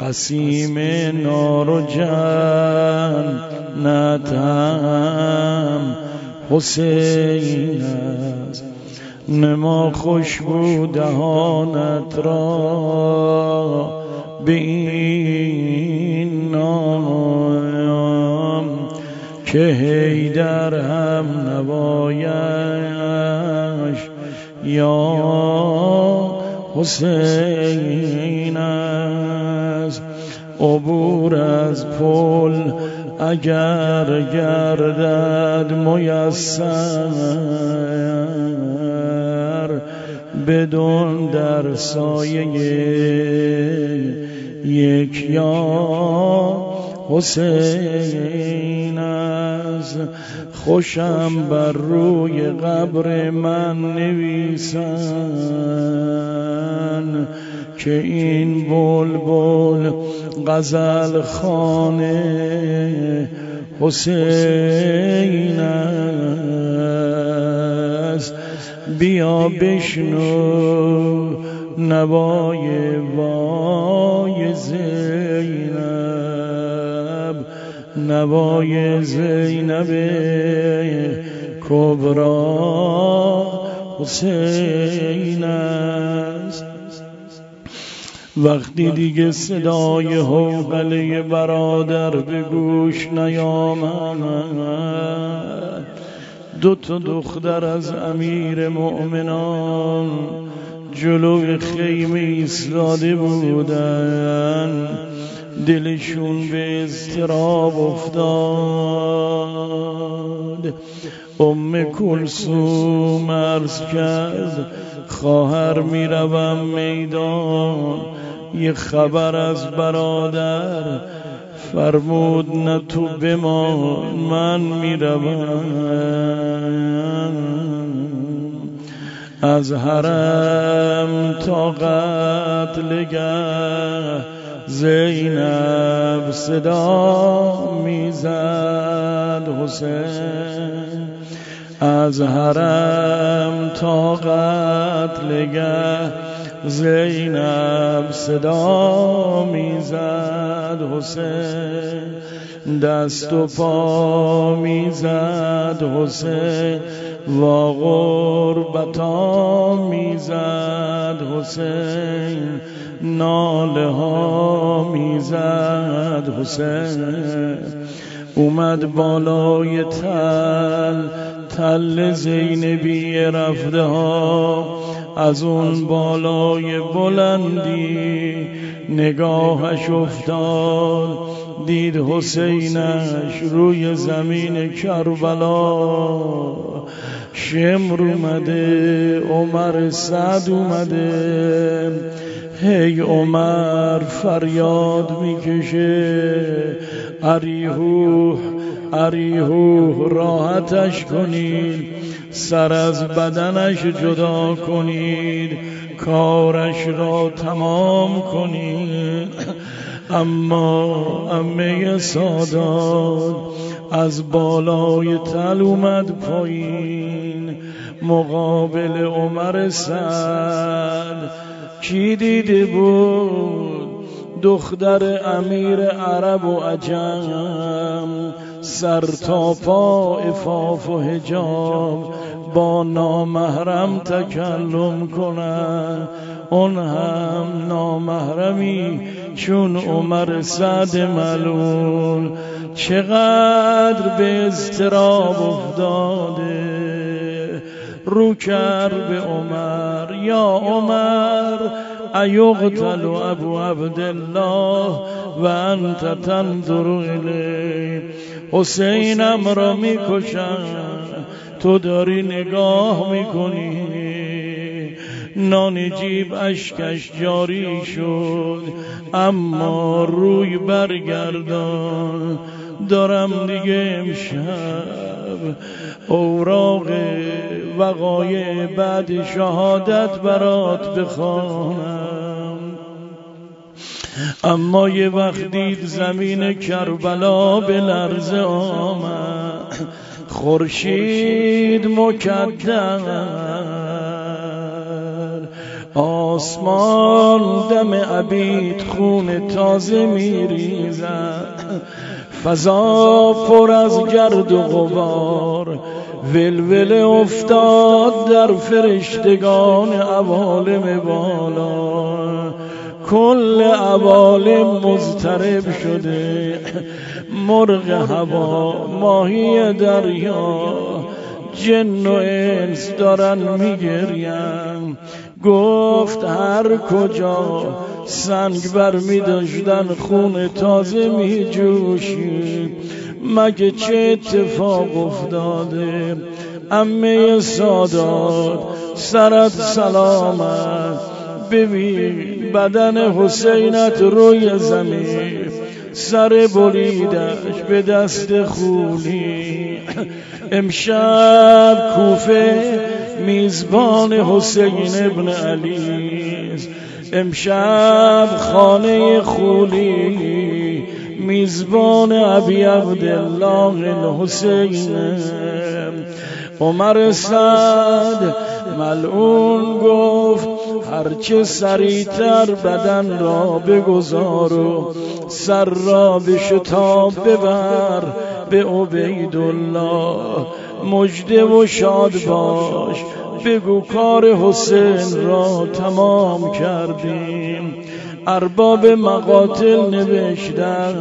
قسیم نار و جنتم حسین است. نما خوشبو دهانت را به این نام که حیدر هم نوایش یا حسین است. عبور از پل اگر گردد میسر بدون در سایه یک یا حسین است. خوشم بر روی قبر من نویسن که این بلبل غزل خانه حسین است. بیا بشنو نوای وای زینب، نوای زینب کبرا حسین است. وقتی دیگه صدای حوقله برادر به گوش نیامد، دو تا دختر از امیر مؤمنان جلوی خیمه ایستاده بودن. دلشون به اضطراب افتاد. کلثوم عرض کرد خواهر میروم میدان، یه خبر از برادر. فرمود نه تو بمان من میروم. از حرم تا قتلگاه زینب صدا میزد حسین. از حرم تا قتلگاه زینب صدا میزد حسین. دست و پا میزد حسین، وا غربتا میزد حسین. ناله ها میزد حسین. اومد بالای تل زینبی رفته ها. از اون بالای بلندی نگاهش افتاد، دید حسینش روی زمین کربلا. شمر اومده، عمر سعد اومده. هی عمر فریاد میکشه اریحوح اریحوح، راحتش کنید، سر از بدنش جدا کنید، کارش را تمام کنید. اما عمه سادات از بالای تل اومد پایین مقابل عمر سعد. کی دیده بود؟ دختر امیر عرب و عجم، سر تا پا عفاف و حجاب، با نامحرم تکلم کنن. اون هم نامحرمی چون عمر سعد ملول. چقدر به اضطراب افتاده، رو کرد به عمر، یا عمر ایقتل ابو عبدالله و انت تنظر الیه. حسینم را میکشن، تو داری نگاه میکنی. نان جیب اشکش جاری شد، اما روی برگردان. دارم دیگه امشب اوراق وقایع بعد شهادت برات بخوانم. اما یه وقت دید زمین کربلا به لرزه آمد. خورشید مکدر، آسمان دم عبید خون تازه میریزد، فضا پر از گرد و غبار، ولوله افتاد در فرشتگان عوالم بالا، کل عوالم مضطرب شده، مرغ هوا، ماهی دریا، جن و انس دارن میگریم. گفت هر کجا سنگ بر می داشتن خون تازه می جوشید، مگه چه اتفاق افتاده؟ عمه سادات سرت سلامت، ببین بدن حسینت روی زمین، سر بریدش به دست خونی. امشب کوفه میزبان حسین ابن علی، امشب خانه خولی میزبان ابی عبدالله الحسین. عمر سعد ملعون گفت هرچه سریعتر بدن را بگذار و سر را به شتاب ببر به عبیدالله، مژده و شاد باش، بگو کار حسین را تمام کردیم. ارباب مقاتل نوشتن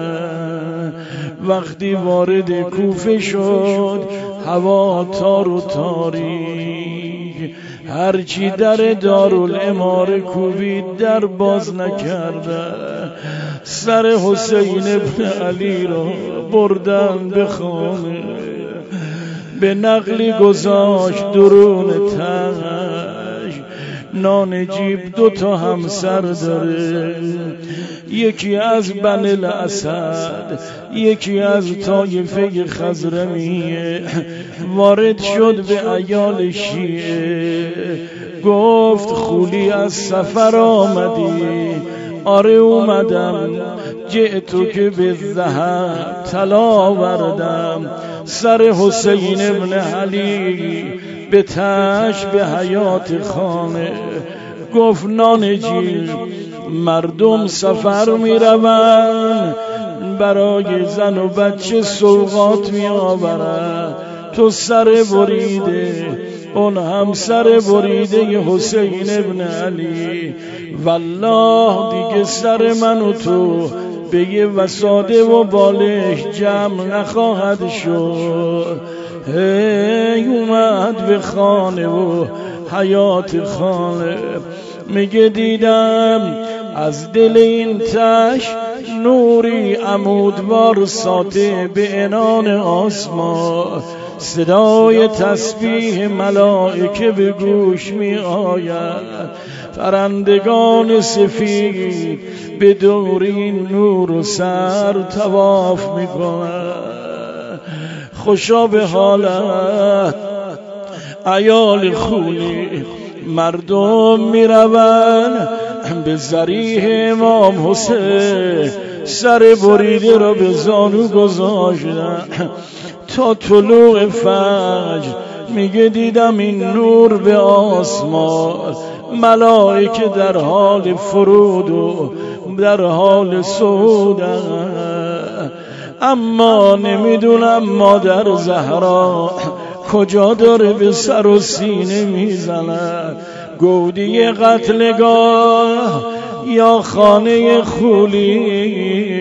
وقتی وارد کوفه شد هوا تار و تاریک، هرچی در دارالاماره کوبید در باز نکرده. سر حسین ابن علی را بردن به خانه، به نقلی گذاشت درون تنش. نانجیب 2 همسر داره، یکی از بنی الاسد، یکی از طایفه خزرمیه. وارد شد به عیال شیعه، گفت خولی از سفر آمدی؟ آره اومدم، جئتو که به ذهب طلا وردم. سر حسین ابن علی به تش به حیات خانه. گفت نانجیب مردم سفر می روند، برای زن و بچه سوغات می آورد، تو سر بریده، اون هم سر بریده حسین ابن علی. والله دیگه سر من و تو به یه وساده و بالش جمع نخواهد شد. هی اومد به خانه و حیات خانه، میگه دیدم از دل این تش نوری عمودوار ساطع به عنان آسمان، صدای تسبیح ملائکه به گوش می آید، پرندگان سفید به دور این نور و سر طواف می کنند. خوشا به حالت عیال خولی، مردم می روند به ضریح امام حسین، سر بریده را به زانو گذاشتن تا طلوع فجر. میگه دیدم این نور به آسمان، ملائکه در حال فرود و در حال صعودن. اما نمیدونم مادر زهرا کجا داره به سر و سینه میزند، گودی قتلگاه یا خانه خولی.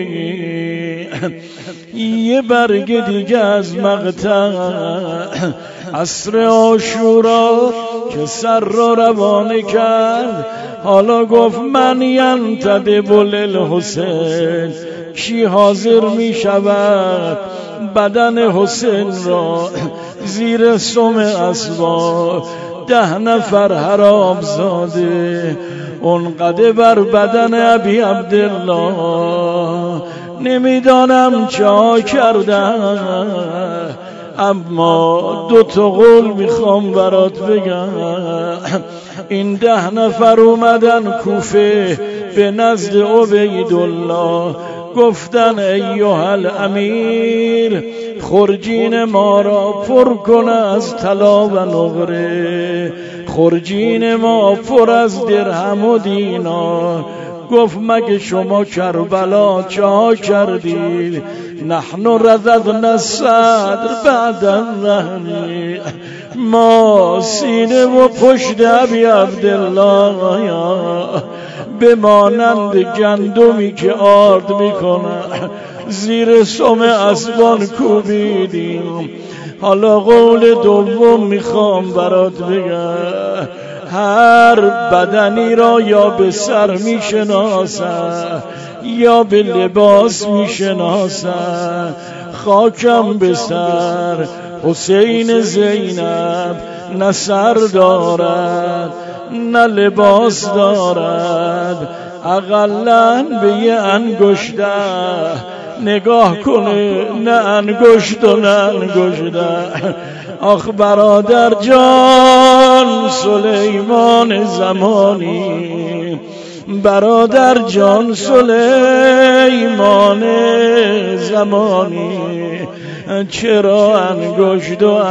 یه برگ دیگه از مقطع عصر عاشورا که سر را روانه کرد، حالا گفت من ینتدب للحسین، کی حاضر می شود بدن حسین را زیر سم اسباب؟ 10 نفر حرام زاده اونقدر بر بدن ابی عبدالله، نمیدانم چه کردن. اما 2 قول میخوام برات بگم. این 10 نفر اومدن کوفه به نزد عبیدالله، گفتن ایها الامیر خرجین ما را پر کن از طلا و نقره، خرجین ما پر از درهم و دینار. گفت مگه شما کربلا چه کردید؟ نحن رضضنا الصدر بعد الرهن، ما سینه و پشت ابی عبدالله به مانند گندمی که آرد میکنه زیر سم اسبان کوبیدیم. حالا قول دوم میخوام برات بگم، هر بدنی را یا به سر میشناسن یا به لباس میشناسن. خاکم به سر حسین زینب نه سر دارد نه لباس دارد، اقلن به یه انگشته نگاه کنه، نه انگشت و نه انگشته. آخ برادر جان سلیمان زمانی، برادر جان سلیمان زمانی، چرا انگشت و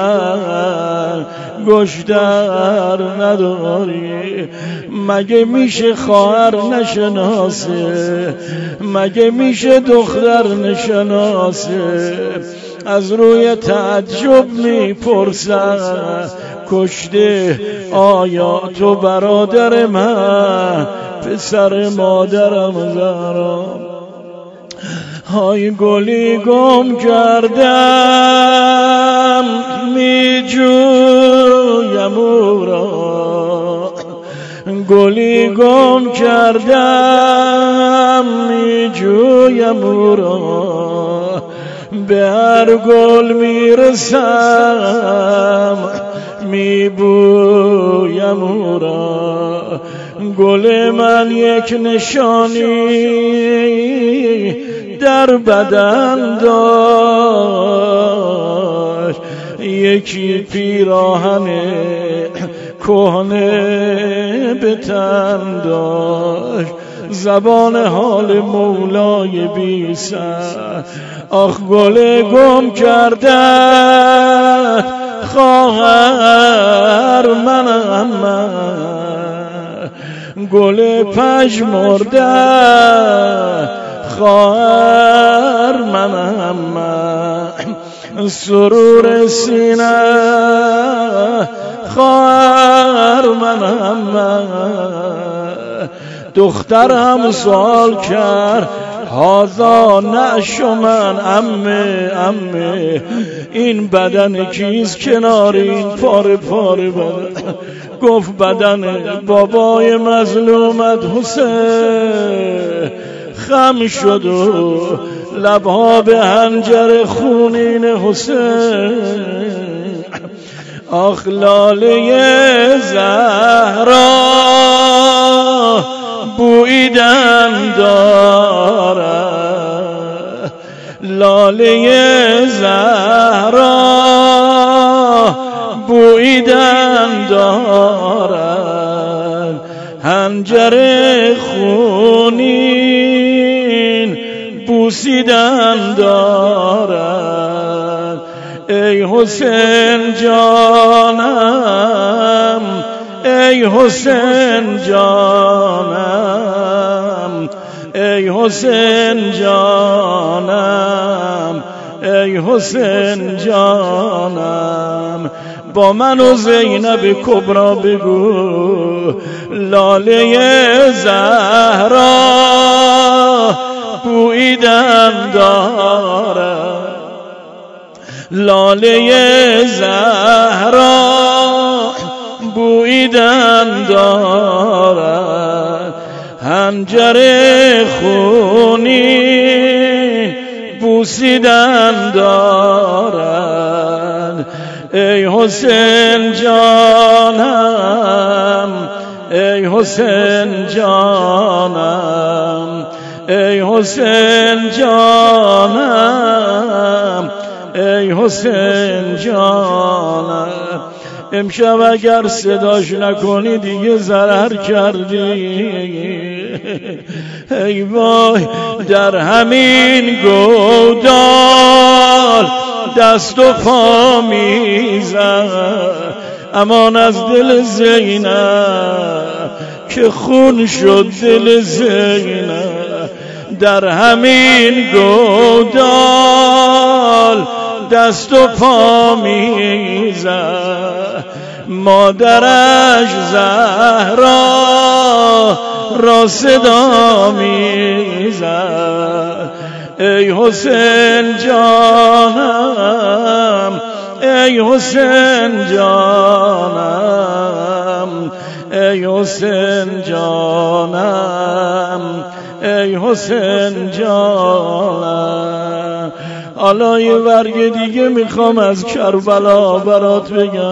انگشتر نداری؟ مگه میشه خواهر نشناسه؟ مگه میشه دختر نشناسه؟ از روی تعجب میپرسن کشته آیا تو برادر من پسر مادرم زهرا؟ های گلی گم کردم میجویم او را، گلی گم کردم میجویم او را، به هر گل میرسم میبویم او را. گل من یک نشانی در بدن داشت، یکی پیراهن کهنه به تن داشت، زبان حال مولای بی سر. آخ گل گم کردن خواهر منم من، گل پژمرده خواهر منم من، سرور سینه خواهر منم من. دخترم سوال کرد هازا نعش من عمه این بدن کیست کنار این پاره پاره بدن؟ گفت بدن بابای مظلومت حسین. خم شد و لبها به حنجر خونین حسین. آخ لاله زهرا بویدن دارد، لاله زهرا بویدن دارد، حنجر خونین بوسیدن دارد. ای حسین جانم، ای حسین جانم، ای حسین جانم، ای حسین جانم. با من و زینب کبرا بگو لاله زهرا بویدن دارد، لاله زهرا بویدن دارد، حنجر خونین بوسیدن دارد. ای حسین جانم، ای حسین جانم، ای حسین جانم، ای حسین جانم. امشب اگر صداش نکنی دیگه ضرر کردی. ای وای در همین گودال دست و پا میزد، امان از دل زینب که خون شد دل زینب. در همین گودال دست و پا میزد، مادرش زهرا را صدا میزد. ای حسین جانم، ای حسین جانم، ای حسین جانم، ای حسین جانم. حالا یه ورگ دیگه میخوام از کربلا برات بگم.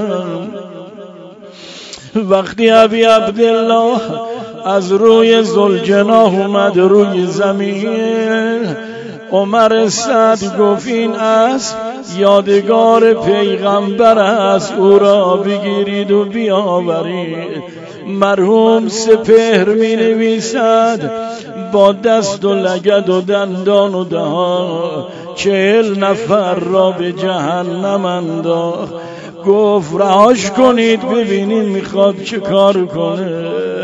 وقتی ابی عبدالله از روی ذوالجناح اومد روی زمین، عمر سعد گفت این اسب یادگار پیغمبر است، او را بگیرید و بیاورید. مرحوم سپهر می نویسد با دست و لگد و دندان و دهان 40 نفر را به جهنم انداخت. گفت رهاش کنید ببینید میخواد چه کار کنه.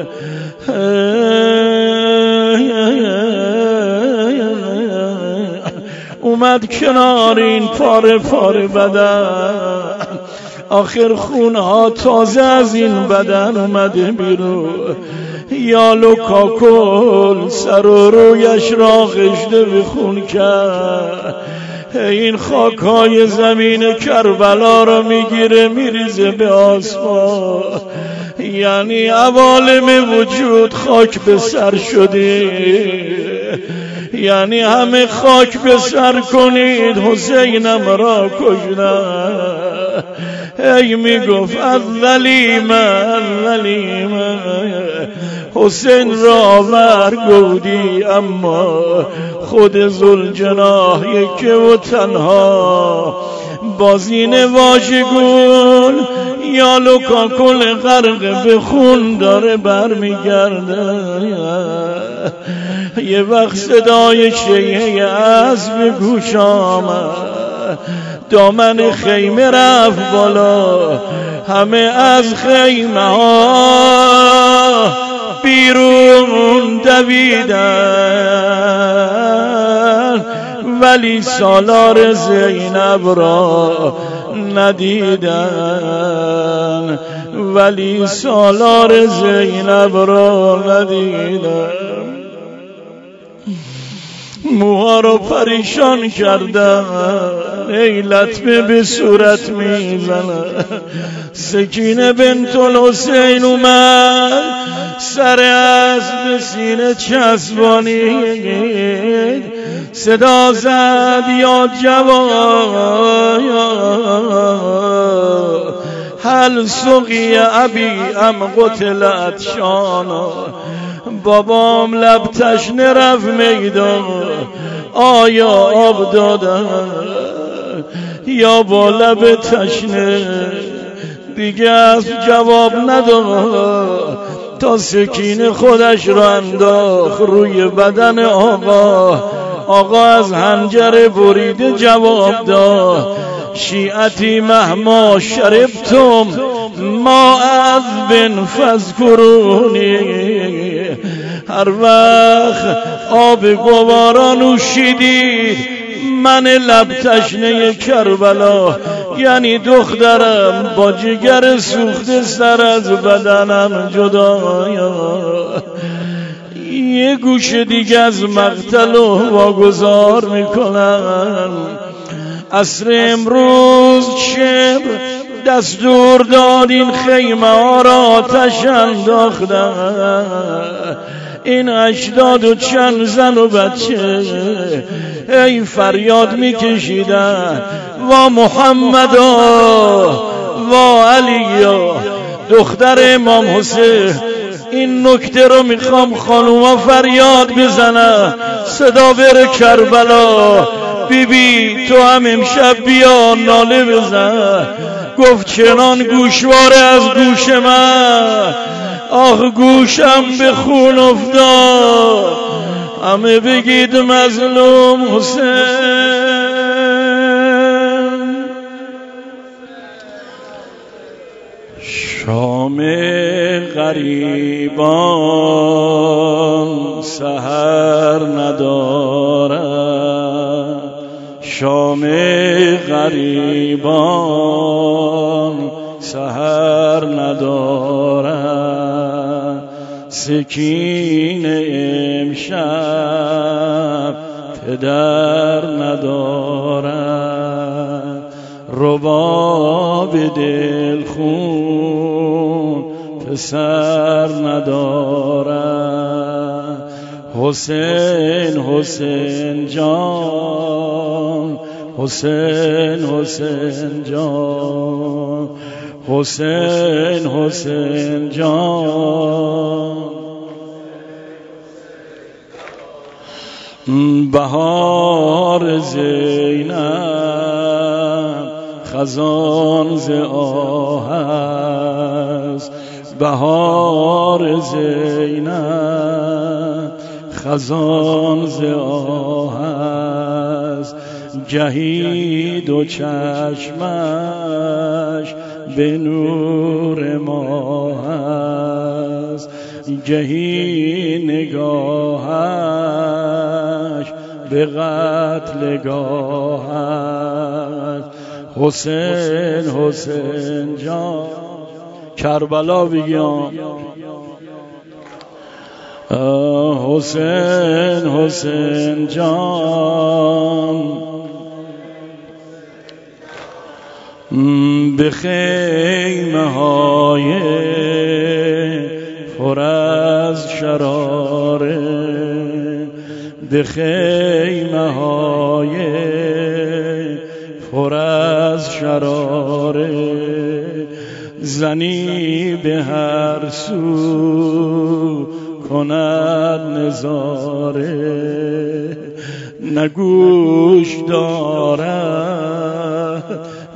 اومد کنار این پاره پاره بدن، آخر خونها تازه از این بدن اومده بیرون. یال و کاکل سر و رویش را غشته به خون کرد. این خاکای زمین کربلا را میگیره میریزه به آسمان، یعنی عوالم وجود خاک به سر شده، یعنی همه خاک به سر کنید حسینم را کشتن. ای میگفت الولیمه حسین را ورگودی، اما خود ذوالجناح یکه و تنها بازین واژگون یال و کاکل غرق به خون داره برمیگرده. یه وقت صدای شیهه اسب گوش آمد، دامن خیمه رفت بالا، همه از خیمه ها بیرون دویدن، ولی سالار زینب را ندیدن، ولی سالار زینب را ندیدن. موها رو پریشان کردن، ای لطمه به صورت میزنه. سکینه بنت الحسین اومد سر اسب سینه چسبانید، صدا زد یا جوان هل سقی ابی ام قتلت شانا. بابام لب تشنه رفت میدان، آیا آب دادن یا با لب تشنه؟ دیگه از جواب نداد تا سکینه خودش را انداخت روی بدن آقا. آقا از حنجره بریده جواب داد شیعتی مهما شربتم ما از بن فذکرونی. هر وقت آب گوارا نوشیدید من لب تشنه کربلا، یعنی دخترم با جگر سوخته سر از بدنم جدا. یه گوش دیگه از مقتل و واگذار میکنن. عصر امروز شب دستور داد این خیمه ها را آتش انداختن. این 80 و چند زن و بچه ای فریاد میکشیدن وا محمدا وا علیا دختر امام حسین. این نکته رو میخوام خانوما فریاد بزنن، صدا بره کربلا. بیبی تو هم امشب بیا ناله بزن. گفت چنان گوشواره از گوش من آخ گوشم به خون افتاد، همه بگید مظلوم حسین. شام غریبان سحر ندارد، شام غریبان سحر ندارد، سکین امشب پدر ندارد، رباب دلخون پسر ندارد. حسین حسین جان، حسین حسین جان، حسین حسین جان. بهار زینب خزان ز آه است، بهار زینب خزان ز آه است، جهید و چشمش به نور ماه است، جهی نگاهش به قتلگاه است. حسین حسین جان کربلا بگیام، حسین حسین جان. به خیمه های پر از شراره، به خیمه های پر از شراره، زنی به هر سو کند نظاره، نگوش دارد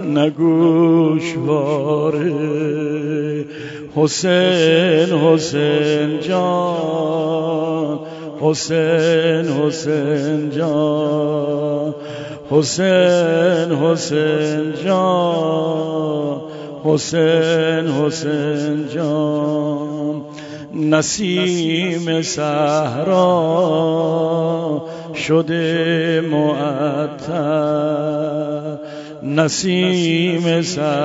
نگوشواره. حسین حسین جان، حسین حسین جان، حسین حسین جان، حسین حسین جان. نسیم صحرا شده معطر، نسیم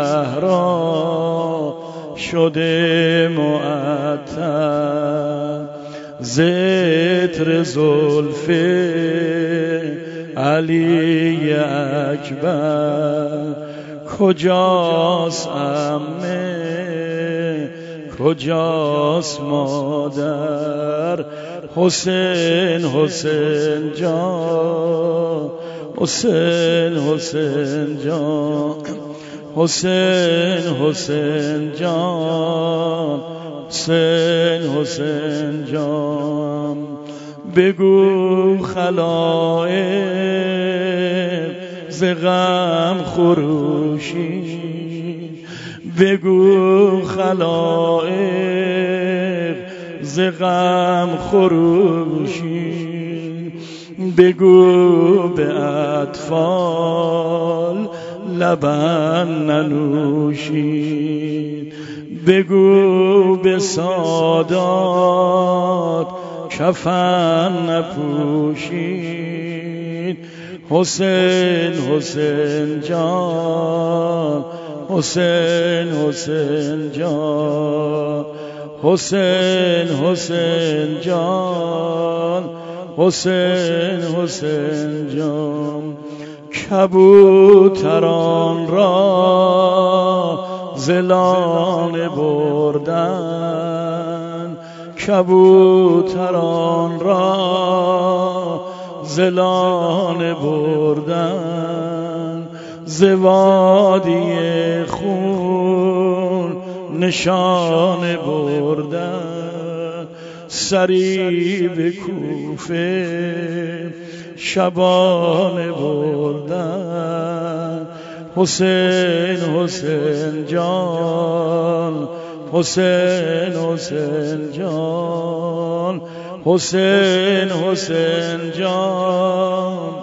صحرا شده معطر، ذکر زلف علی اکبر. کجاست عمه کجاست مادر، حسین حسین جان، حسین حسین جان، حسین حسین جان، حسین حسین جان. بگو خلایق ز غم خروشی، بگو خلایق ز غم خروشی، بگو به اطفال لبن ننوشید، بگو به سادات کفن نپوشید. حسین حسین جان، حسین حسین جان، حسین حسین جان، حسین حسین جان. کبوتران را زلانه بردن، کبوتران را زلانه بردن، ز وادی خون نشانه بردن، سری به کوفه شبانه بردن. حسین حسین جان، حسین حسین جان، حسین حسین جان.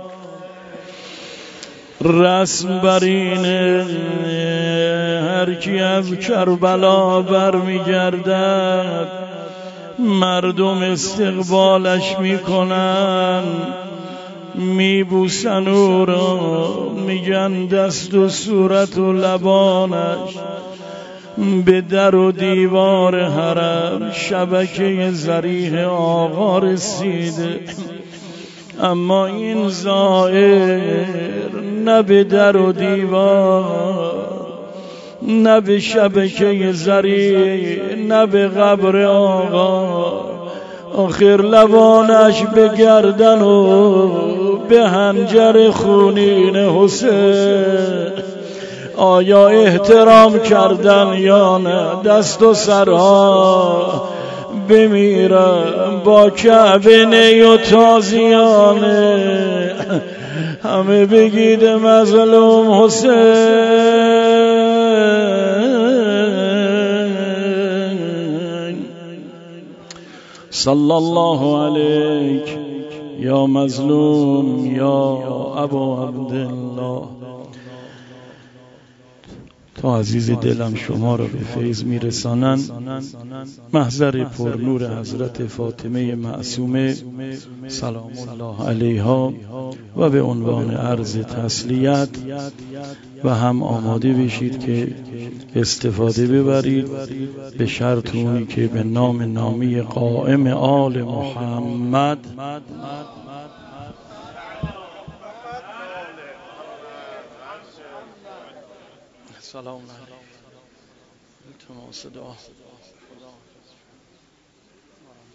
رسم بر اینه هر کی از کربلا برمیگردد مردم استقبالش میکنن، میبوسن او را، میگن دست و صورت و لبانش به در و دیوار حرم شبکه زریح آقا رسیده. اما این زائر نه به در و دیوار، نه به شبکه زریح، نه به قبر آقا، آخر لبانش به گردن و به حنجر خونین حسین. آیا احترام کردن یا نه؟ دست و سرها بمیرم با کعبه نی و تازیانه، همه بگید مظلوم حسین. صلی الله علیک یا مظلوم یا ابو عبدالله. تا عزیز دلم شما را به فیض میرسانند، محضر پرنور حضرت فاطمه معصومه سلام الله علیها و به عنوان عرض تسلیت و هم آماده بشید که استفاده ببرید، به شرط اونی که به نامی قائم آل محمد سلام علیکم.